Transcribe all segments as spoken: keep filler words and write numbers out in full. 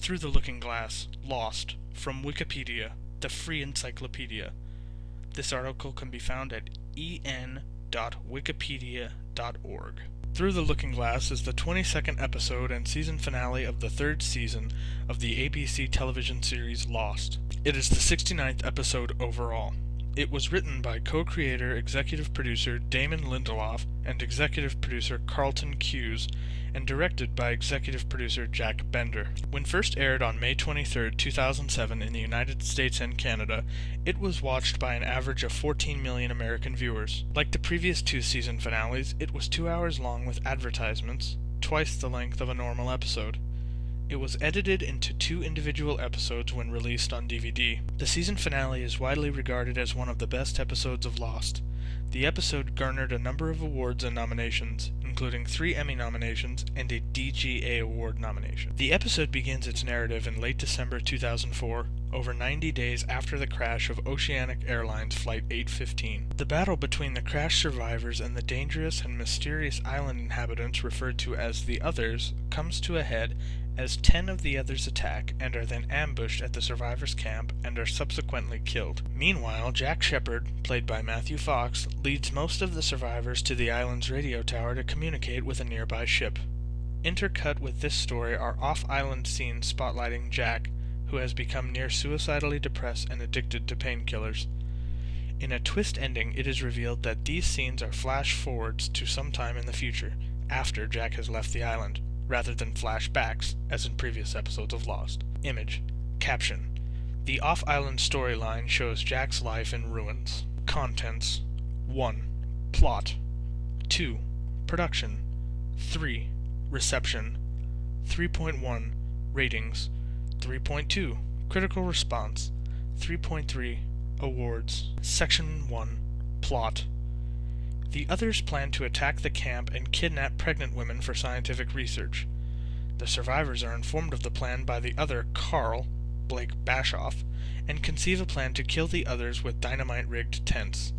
Through the Looking Glass, Lost, from Wikipedia, the free encyclopedia. This article can be found at e n dot wikipedia dot org. Through the Looking Glass is the twenty-second episode and season finale of the third season of the A B C television series Lost. It is the sixty-ninth episode overall. It was written by co-creator, executive producer Damon Lindelof and executive producer Carlton Cuse, and directed by executive producer Jack Bender. When first aired on May twenty-third, two thousand seven in the United States and Canada, it was watched by an average of fourteen million American viewers. Like the previous two season finales, it was two hours long with advertisements, twice the length of a normal episode. It was edited into two individual episodes when released on D V D. The season finale is widely regarded as one of the best episodes of Lost. The episode garnered a number of awards and nominations, including three Emmy nominations and a D G A Award nomination. The episode begins its narrative in late December two thousand four, over ninety days after the crash of Oceanic Airlines Flight eight fifteen. The battle between the crash survivors and the dangerous and mysterious island inhabitants referred to as the Others comes to a head as ten of the Others attack and are then ambushed at the survivors' camp and are subsequently killed. Meanwhile, Jack Shephard, played by Matthew Fox, leads most of the survivors to the island's radio tower to communicate with a nearby ship. Intercut with this story are off-island scenes spotlighting Jack, who has become near suicidally depressed and addicted to painkillers. In a twist ending, it is revealed that these scenes are flash-forwards to sometime in the future, after Jack has left the island, rather than flashbacks, as in previous episodes of Lost. Image. Caption. The off-island storyline shows Jack's life in ruins. Contents. one. Plot. two. Production. three. Reception. three point one. Ratings. three point two. Critical response. three point three. Awards. Section one. Plot. The Others plan to attack the camp and kidnap pregnant women for scientific research. The survivors are informed of the plan by the other Carl, Blake Bashoff, and conceive a plan to kill the Others with dynamite-rigged tents.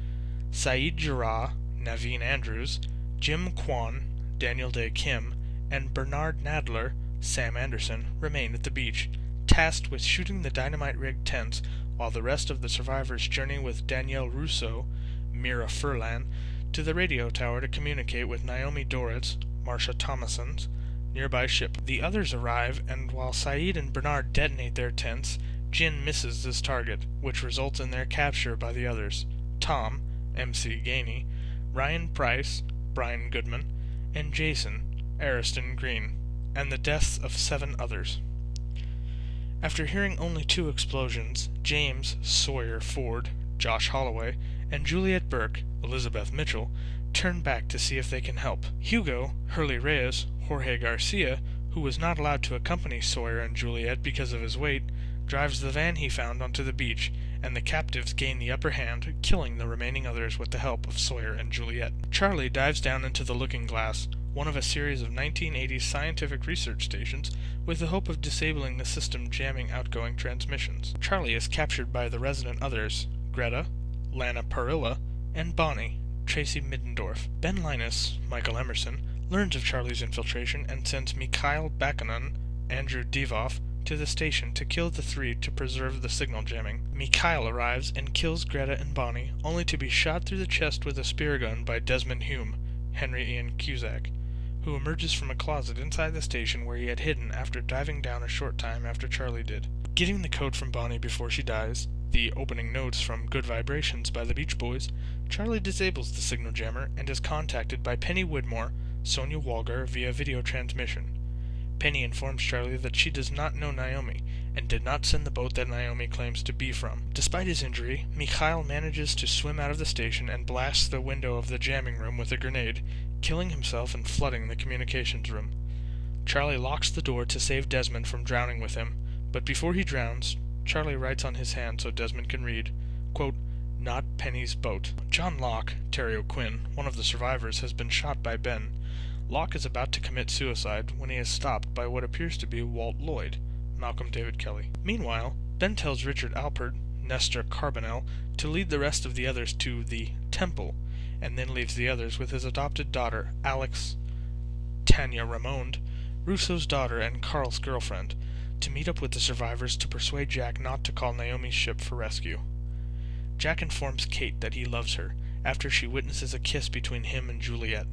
Saeed Jarrah, Naveen Andrews, Jim Kwan, Daniel Day Kim, and Bernard Nadler, Sam Anderson, remain at the beach, tasked with shooting the dynamite-rigged tents while the rest of the survivors journey with Danielle Rousseau, Mira Furlan, to the radio tower to communicate with Naomi Doritz, Marsha Thomason's nearby ship. The Others arrive, and while Saeed and Bernard detonate their tents, Jin misses this target, which results in their capture by the Others. Tom, M C Gainey, Ryan Price, Brian Goodman, and Jason, Ariston Green, and the deaths of seven others. After hearing only two explosions, James Sawyer Ford, Josh Holloway, and Juliet Burke, Elizabeth Mitchell, turn back to see if they can help. Hugo, Hurley Reyes, Jorge Garcia, who was not allowed to accompany Sawyer and Juliet because of his weight, drives the van he found onto the beach, and the captives gain the upper hand, killing the remaining Others with the help of Sawyer and Juliet. Charlie dives down into the Looking Glass, one of a series of nineteen eighties scientific research stations, with the hope of disabling the system jamming outgoing transmissions. Charlie is captured by the resident Others, Greta, Lana Parrilla, and Bonnie, Tracy Middendorf. Ben Linus, Michael Emerson, learns of Charlie's infiltration and sends Mikhail Bakanin, Andrew Divoff, to the station to kill the three to preserve the signal jamming. Mikhail arrives and kills Greta and Bonnie, only to be shot through the chest with a spear gun by Desmond Hume, Henry Ian Cusack, who emerges from a closet inside the station where he had hidden after diving down a short time after Charlie did. Getting the code from Bonnie before she dies, the opening notes from Good Vibrations by the Beach Boys, Charlie disables the signal jammer and is contacted by Penny Widmore, Sonia Walger, via video transmission. Penny informs Charlie that she does not know Naomi, and did not send the boat that Naomi claims to be from. Despite his injury, Mikhail manages to swim out of the station and blasts the window of the jamming room with a grenade, killing himself and flooding the communications room. Charlie locks the door to save Desmond from drowning with him, but before he drowns, Charlie writes on his hand so Desmond can read, quote, "Not Penny's boat." John Locke, Terry O'Quinn, one of the survivors, has been shot by Ben. Locke is about to commit suicide when he is stopped by what appears to be Walt Lloyd, Malcolm David Kelly. Meanwhile, Ben tells Richard Alpert, Nestor Carbonell, to lead the rest of the Others to the Temple, and then leaves the Others with his adopted daughter, Alex Tanya Ramond, Russo's daughter and Carl's girlfriend, to meet up with the survivors to persuade Jack not to call Naomi's ship for rescue. Jack informs Kate that he loves her, after she witnesses a kiss between him and Juliet.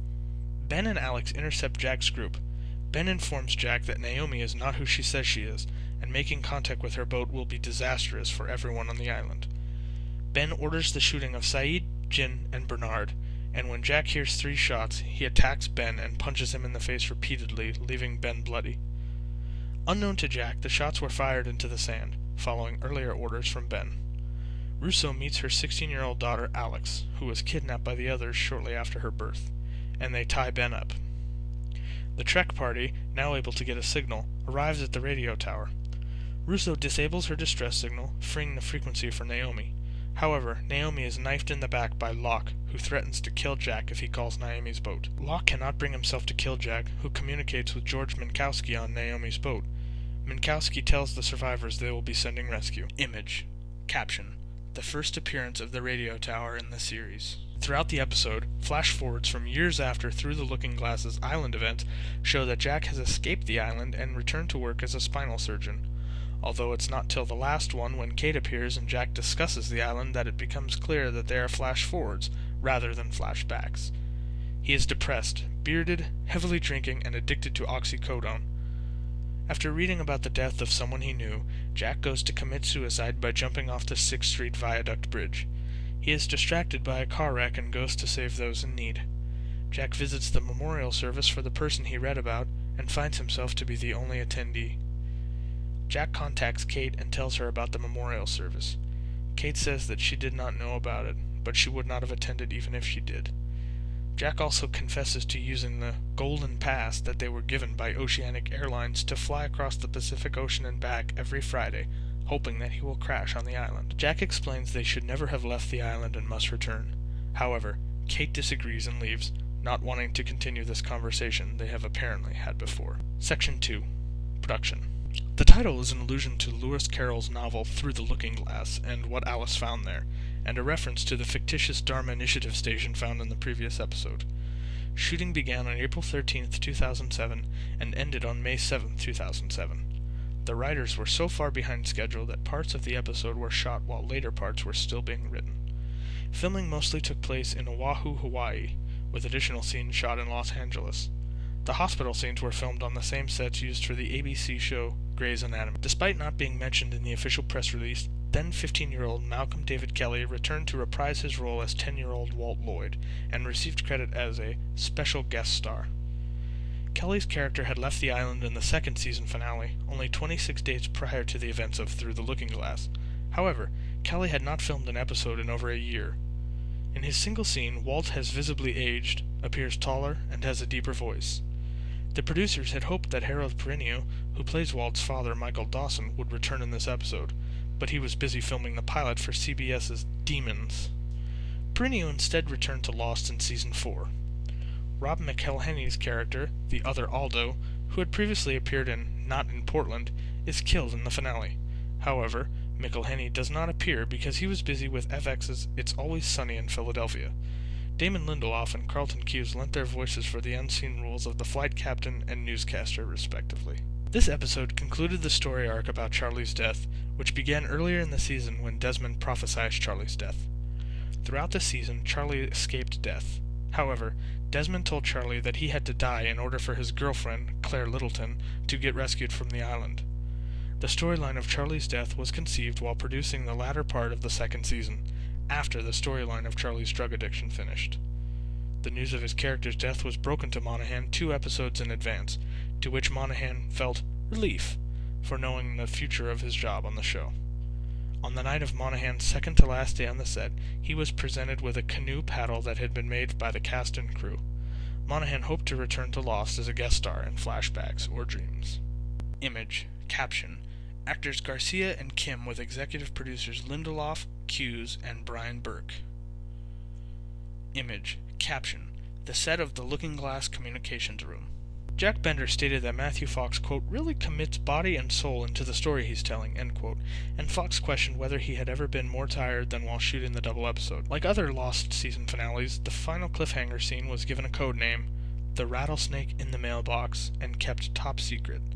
Ben and Alex intercept Jack's group. Ben informs Jack that Naomi is not who she says she is, and making contact with her boat will be disastrous for everyone on the island. Ben orders the shooting of Saeed, Jin, and Bernard, and when Jack hears three shots, he attacks Ben and punches him in the face repeatedly, leaving Ben bloody. Unknown to Jack, the shots were fired into the sand, following earlier orders from Ben. Russo meets her sixteen-year-old daughter Alex, who was kidnapped by the others shortly after her birth, and they tie Ben up. The Trek party, now able to get a signal, arrives at the radio tower. Russo disables her distress signal, freeing the frequency for Naomi. However, Naomi is knifed in the back by Locke, who threatens to kill Jack if he calls Naomi's boat. Locke cannot bring himself to kill Jack, who communicates with George Minkowski on Naomi's boat. Minkowski tells the survivors they will be sending rescue. Image. Caption. The first appearance of the radio tower in the series. Throughout the episode, flash-forwards from years after Through the Looking Glass's island event show that Jack has escaped the island and returned to work as a spinal surgeon. Although it's not till the last one, when Kate appears and Jack discusses the island, that it becomes clear that they are flash-forwards rather than flashbacks. He is depressed, bearded, heavily drinking, and addicted to oxycodone. After reading about the death of someone he knew, Jack goes to commit suicide by jumping off the sixth Street Viaduct Bridge. He is distracted by a car wreck and goes to save those in need. Jack visits the memorial service for the person he read about and finds himself to be the only attendee. Jack contacts Kate and tells her about the memorial service. Kate says that she did not know about it, but she would not have attended even if she did. Jack also confesses to using the Golden Pass that they were given by Oceanic Airlines to fly across the Pacific Ocean and back every Friday, hoping that he will crash on the island. Jack explains they should never have left the island and must return. However, Kate disagrees and leaves, not wanting to continue this conversation they have apparently had before. Section two. Production. The title is an allusion to Lewis Carroll's novel Through the Looking Glass and what Alice found there, and a reference to the fictitious Dharma Initiative station found in the previous episode. Shooting began on April thirteenth, two thousand seven, and ended on May seventh, two thousand seven. The writers were so far behind schedule that parts of the episode were shot while later parts were still being written. Filming mostly took place in Oahu, Hawaii, with additional scenes shot in Los Angeles. The hospital scenes were filmed on the same sets used for the A B C show Grey's Anatomy. Despite not being mentioned in the official press release, then fifteen-year-old Malcolm David Kelly returned to reprise his role as ten-year-old Walt Lloyd, and received credit as a special guest star. Kelly's character had left the island in the second season finale, only twenty-six days prior to the events of Through the Looking Glass. However, Kelly had not filmed an episode in over a year. In his single scene, Walt has visibly aged, appears taller, and has a deeper voice. The producers had hoped that Harold Perrineau, who plays Walt's father Michael Dawson, would return in this episode, but he was busy filming the pilot for CBS's Demons. Perrineau instead returned to Lost in Season four. Rob McElhenney's character, the other Aldo, who had previously appeared in Not in Portland, is killed in the finale. However, McElhenney does not appear because he was busy with F X's It's Always Sunny in Philadelphia. Damon Lindelof and Carlton Cuse lent their voices for the unseen roles of the flight captain and newscaster, respectively. This episode concluded the story arc about Charlie's death, which began earlier in the season when Desmond prophesied Charlie's death. Throughout the season, Charlie escaped death. However, Desmond told Charlie that he had to die in order for his girlfriend, Claire Littleton, to get rescued from the island. The storyline of Charlie's death was conceived while producing the latter part of the second season, after the storyline of Charlie's drug addiction finished. The news of his character's death was broken to Monahan two episodes in advance, to which Monahan felt relief for knowing the future of his job on the show. On the night of Monahan's second to last day on the set, he was presented with a canoe paddle that had been made by the cast and crew. Monahan hoped to return to Lost as a guest star in flashbacks or dreams. Image. Caption. Actors Garcia and Kim with executive producers Lindelof, Cuse, and Brian Burke. Image. Caption. The set of the Looking Glass communications room. Jack Bender stated that Matthew Fox, quote, really commits body and soul into the story he's telling, end quote, and Fox questioned whether he had ever been more tired than while shooting the double episode. Like other Lost season finales, the final cliffhanger scene was given a code name, The Rattlesnake in the Mailbox, and kept top secret.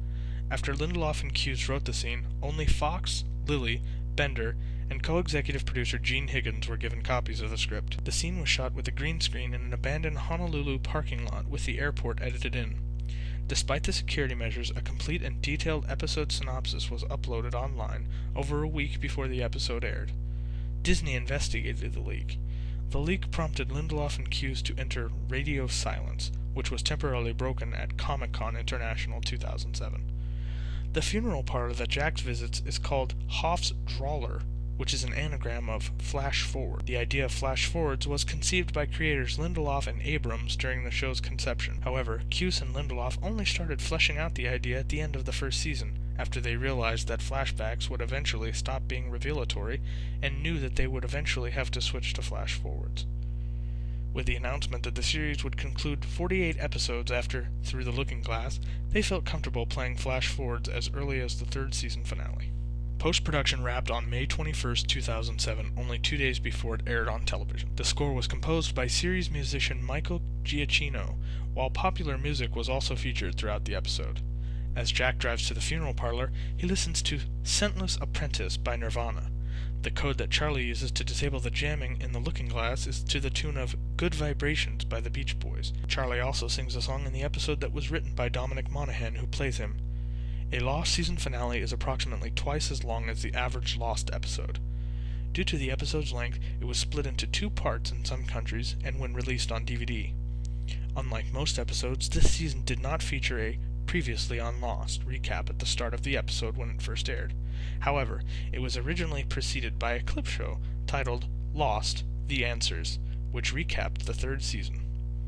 After Lindelof and Cuse wrote the scene, only Fox, Lilly, Bender, and co-executive producer Gene Higgins were given copies of the script. The scene was shot with a green screen in an abandoned Honolulu parking lot with the airport edited in. Despite the security measures, a complete and detailed episode synopsis was uploaded online over a week before the episode aired. Disney investigated the leak. The leak prompted Lindelof and Cuse to enter radio silence, which was temporarily broken at Comic-Con International two thousand seven. The funeral parlor that Jax visits is called Hoff's Drawler, which is an anagram of flash forward. The idea of flash forwards was conceived by creators Lindelof and Abrams during the show's conception. However, Cuse and Lindelof only started fleshing out the idea at the end of the first season, after they realized that flashbacks would eventually stop being revelatory and knew that they would eventually have to switch to flash forwards. With the announcement that the series would conclude forty-eight episodes after Through the Looking Glass, they felt comfortable playing flash forwards as early as the third season finale. Post-production wrapped on May twenty-first, two thousand seven, only two days before it aired on television. The score was composed by series musician Michael Giacchino, while popular music was also featured throughout the episode. As Jack drives to the funeral parlor, he listens to Scentless Apprentice by Nirvana. The code that Charlie uses to disable the jamming in the Looking Glass is to the tune of Good Vibrations by the Beach Boys. Charlie also sings a song in the episode that was written by Dominic Monaghan, who plays him. A Lost season finale is approximately twice as long as the average Lost episode. Due to the episode's length, it was split into two parts in some countries and when released on D V D. Unlike most episodes, this season did not feature a Previously on Lost recap at the start of the episode when it first aired. However, it was originally preceded by a clip show titled Lost: The Answers, which recapped the third season.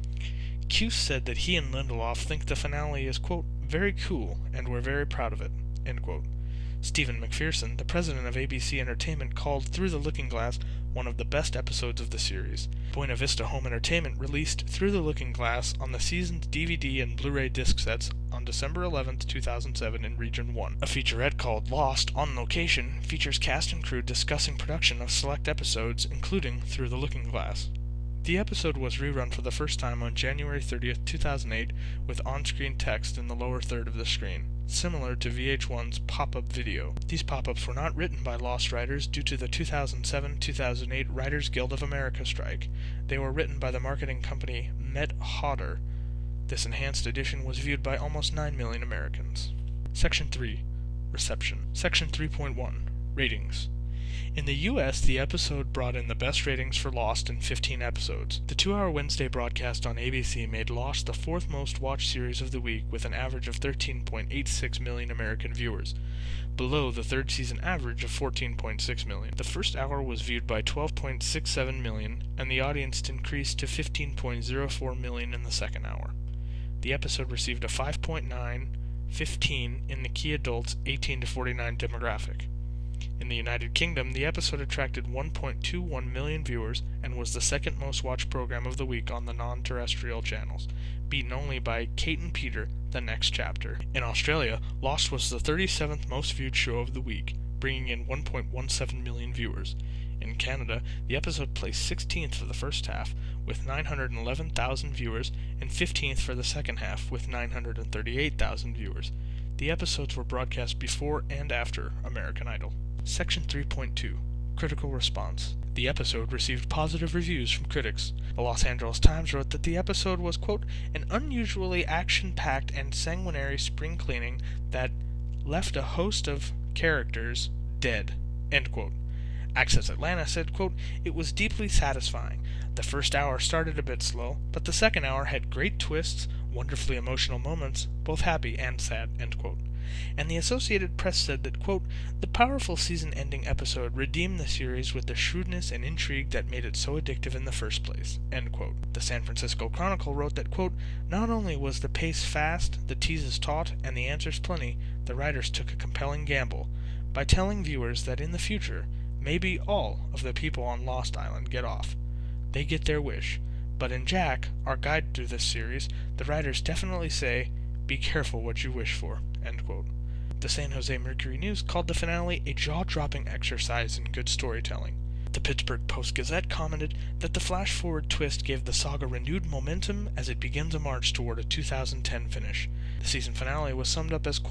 Cuse said that he and Lindelof think the finale is, quote, very cool, and we're very proud of it, end quote. Stephen McPherson, the president of A B C Entertainment, called Through the Looking Glass one of the best episodes of the series. Buena Vista Home Entertainment released Through the Looking Glass on the season's D V D and Blu-ray disc sets on December eleventh, two thousand seven in Region one. A featurette called Lost on Location features cast and crew discussing production of select episodes, including Through the Looking Glass. The episode was rerun for the first time on January thirtieth, two thousand eight, with on-screen text in the lower third of the screen, similar to V H one's pop-up video. These pop-ups were not written by Lost writers due to the two thousand seven to two thousand eight Writers Guild of America strike. They were written by the marketing company Met Hodder. This enhanced edition was viewed by almost nine million Americans. Section three. Reception. Section three point one. Ratings. In the U S, the episode brought in the best ratings for Lost in fifteen episodes. The two-hour Wednesday broadcast on A B C made Lost the fourth most watched series of the week with an average of thirteen point eight six million American viewers, below the third season average of fourteen point six million. The first hour was viewed by twelve point six seven million, and the audience increased to fifteen point zero four million in the second hour. The episode received a five point nine, fifteen in the key adults eighteen to forty-nine demographic. In the United Kingdom, the episode attracted one point two one million viewers and was the second most watched program of the week on the non-terrestrial channels, beaten only by Kate and Peter, The Next Chapter. In Australia, Lost was the thirty-seventh most viewed show of the week, bringing in one point one seven million viewers. In Canada, the episode placed sixteenth for the first half, with nine hundred eleven thousand viewers, and fifteenth for the second half, with nine hundred thirty-eight thousand viewers. The episodes were broadcast before and after American Idol. Section three point two. Critical Response. The episode received positive reviews from critics. The Los Angeles Times wrote that the episode was, quote, an unusually action-packed and sanguinary spring cleaning that left a host of characters dead, end quote. Access Atlanta said, quote, it was deeply satisfying. The first hour started a bit slow, but the second hour had great twists, wonderfully emotional moments, both happy and sad, end quote. And the Associated Press said that, quote, the powerful season-ending episode redeemed the series with the shrewdness and intrigue that made it so addictive in the first place, end quote. The San Francisco Chronicle wrote that, quote, not only was the pace fast, the teases taut, and the answers plenty, the writers took a compelling gamble by telling viewers that in the future, maybe all of the people on Lost Island get off. They get their wish. But in Jack, our guide through this series, the writers definitely say, be careful what you wish for, end quote. The San Jose Mercury News called the finale a jaw-dropping exercise in good storytelling. The Pittsburgh Post-Gazette commented that the flash-forward twist gave the saga renewed momentum as it begins a march toward a two thousand ten finish. The season finale was summed up as, quote,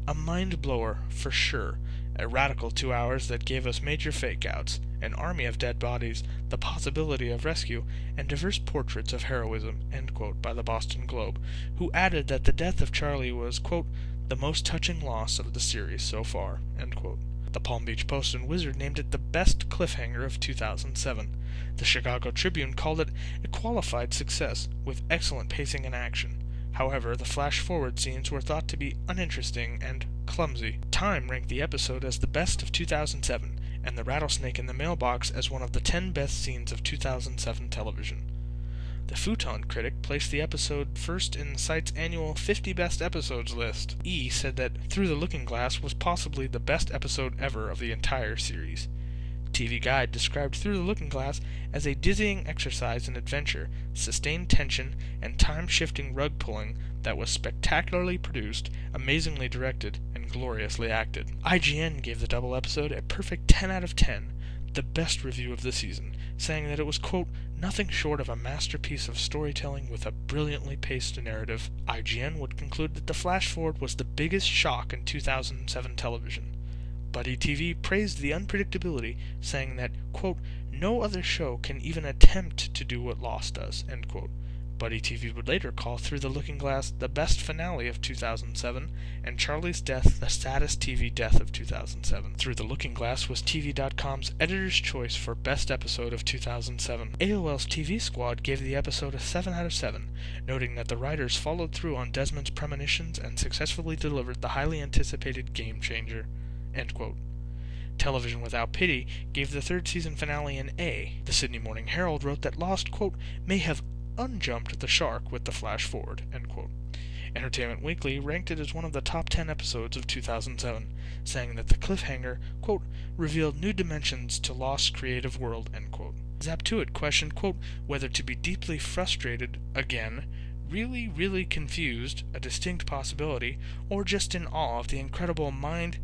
a mind-blower for sure, a radical two hours that gave us major fake-outs, an army of dead bodies, the possibility of rescue, and diverse portraits of heroism," end quote, by the Boston Globe, who added that the death of Charlie was, quote, "the most touching loss of the series so far," end quote. The Palm Beach Post and Wizard named it the best cliffhanger of two thousand seven. The Chicago Tribune called it a qualified success, with excellent pacing and action. However, the flash-forward scenes were thought to be uninteresting and clumsy. Time ranked the episode as the best of two thousand seven, and the rattlesnake in the mailbox as one of the ten best scenes of two thousand seven television. The Futon critic placed the episode first in the site's annual fifty Best Episodes list. E said that Through the Looking Glass was possibly the best episode ever of the entire series. T V Guide described Through the Looking Glass as a dizzying exercise in adventure, sustained tension, and time-shifting rug-pulling that was spectacularly produced, amazingly directed, and gloriously acted. I G N gave the double episode a perfect ten out of ten, the best review of the season, saying that it was, quote, "nothing short of a masterpiece of storytelling with a brilliantly paced narrative." I G N would conclude that the flash-forward was the biggest shock in two thousand seven television. Buddy T V praised the unpredictability, saying that, quote, "no other show can even attempt to do what Lost does," end quote. Buddy T V would later call Through the Looking Glass the best finale of two thousand seven, and Charlie's death the saddest T V death of two thousand seven. Through the Looking Glass was T V dot com's editor's choice for best episode of two thousand seven. A O L's T V Squad gave the episode a seven out of seven, noting that the writers followed through on Desmond's premonitions and successfully delivered the highly anticipated game changer, end quote. Television Without Pity gave the third season finale an A. The Sydney Morning Herald wrote that Lost, quote, "may have unjumped the shark with the flash forward," end quote. Entertainment Weekly ranked it as one of the top ten episodes of two thousand seven, saying that the cliffhanger, quote, "revealed new dimensions to Lost's creative world," end quote. Zaptuit questioned, quote, "whether to be deeply frustrated, again, really, really confused, a distinct possibility, or just in awe of the incredible mind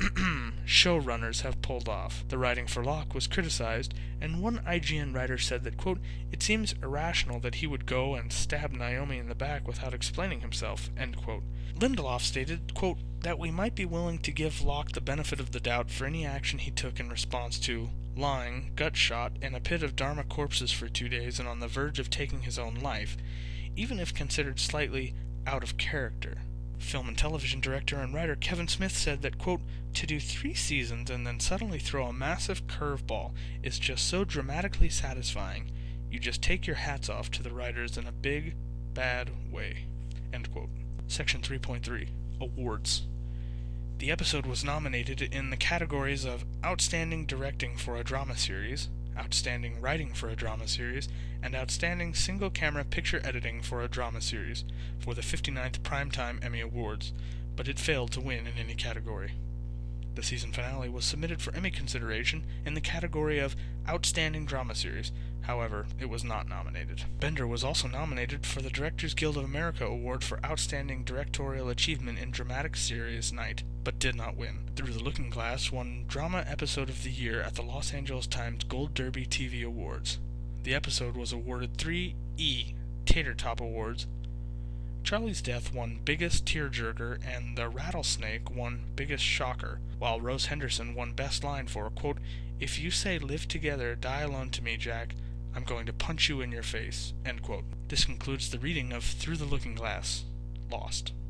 showrunners have pulled off." The writing for Locke was criticized, and one I G N writer said that, quote, "it seems irrational that he would go and stab Naomi in the back without explaining himself," end quote. Lindelof stated, quote, "that we might be willing to give Locke the benefit of the doubt for any action he took in response to lying, gut shot, in a pit of Dharma corpses for two days and on the verge of taking his own life, even if considered slightly out of character." Film and television director and writer Kevin Smith said that, quote, "to do three seasons and then suddenly throw a massive curveball is just so dramatically satisfying. You just take your hats off to the writers in a big, bad way," end quote. Section three point three. Awards. The episode was nominated in the categories of Outstanding Directing for a Drama Series, Outstanding Writing for a Drama Series, and Outstanding Single-Camera Picture Editing for a Drama Series for the fifty-ninth Primetime Emmy Awards, but it failed to win in any category. The season finale was submitted for Emmy consideration in the category of Outstanding Drama Series, however, it was not nominated. Bender was also nominated for the Directors Guild of America Award for Outstanding Directorial Achievement in Dramatic Series Night, but did not win. Through the Looking Glass won Drama Episode of the Year at the Los Angeles Times Gold Derby T V Awards. The episode was awarded three E Tater Top Awards. Charlie's Death won Biggest Tearjerker, and The Rattlesnake won Biggest Shocker, while Rose Henderson won Best Line for, quote, "if you say live together, die alone to me, Jack, I'm going to punch you in your face," end quote. This concludes the reading of Through the Looking Glass, Lost.